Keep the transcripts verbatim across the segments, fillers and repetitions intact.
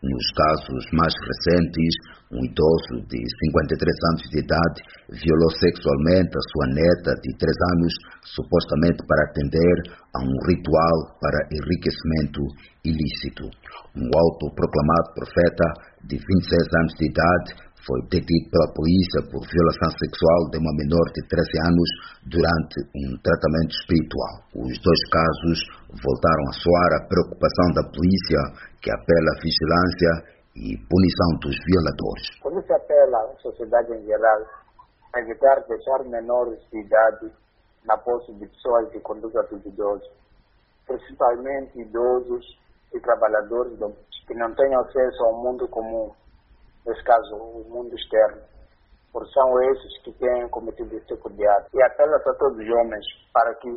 Nos casos mais recentes, um idoso de cinquenta e três anos de idade violou sexualmente a sua neta de três anos, supostamente para atender a um ritual para enriquecimento ilícito. Um autoproclamado profeta de vinte e seis anos de idade foi detido pela polícia por violação sexual de uma menor de treze anos durante um tratamento espiritual. Os dois casos voltaram a soar a preocupação da polícia, que apela à vigilância e punição dos violadores. A polícia apela à sociedade em geral a evitar deixar menores de idade na posse de pessoas de conduta duvidosa, principalmente idosos e trabalhadores que não têm acesso ao mundo comum, nesse caso, o mundo externo, porque são esses que têm cometido esse tipo de ato. E apela a todos os homens para que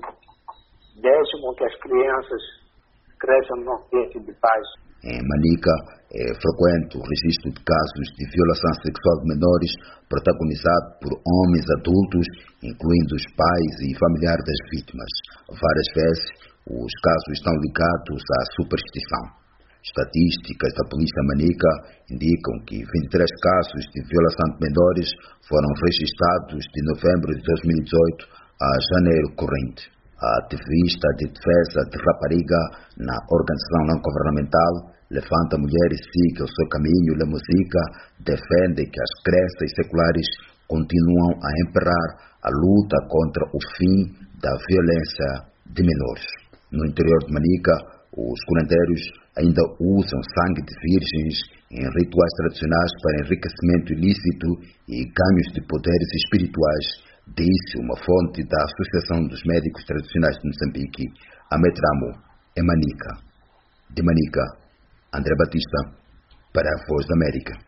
deixem com que as crianças cresçam num ambiente de paz. Em Manica, é frequente o registro de casos de violação sexual de menores protagonizado por homens adultos, incluindo os pais e familiares das vítimas. Várias vezes, os casos estão ligados à superstição. Estatísticas da Polícia Manica indicam que vinte e três casos de violação de menores foram registrados de novembro de dois mil e dezoito a janeiro corrente. A ativista de defesa de rapariga na organização não-governamental Levanta Mulheres Siga o Seu Caminho na Música defende que as crenças seculares continuam a emperrar a luta contra o fim da violência de menores. No interior de Manica, os curandeiros ainda usam sangue de virgens em rituais tradicionais para enriquecimento ilícito e ganhos de poderes espirituais, disse uma fonte da Associação dos Médicos Tradicionais de Moçambique, Ametramo, em Manica. De Manica, André Batista, para a Voz da América.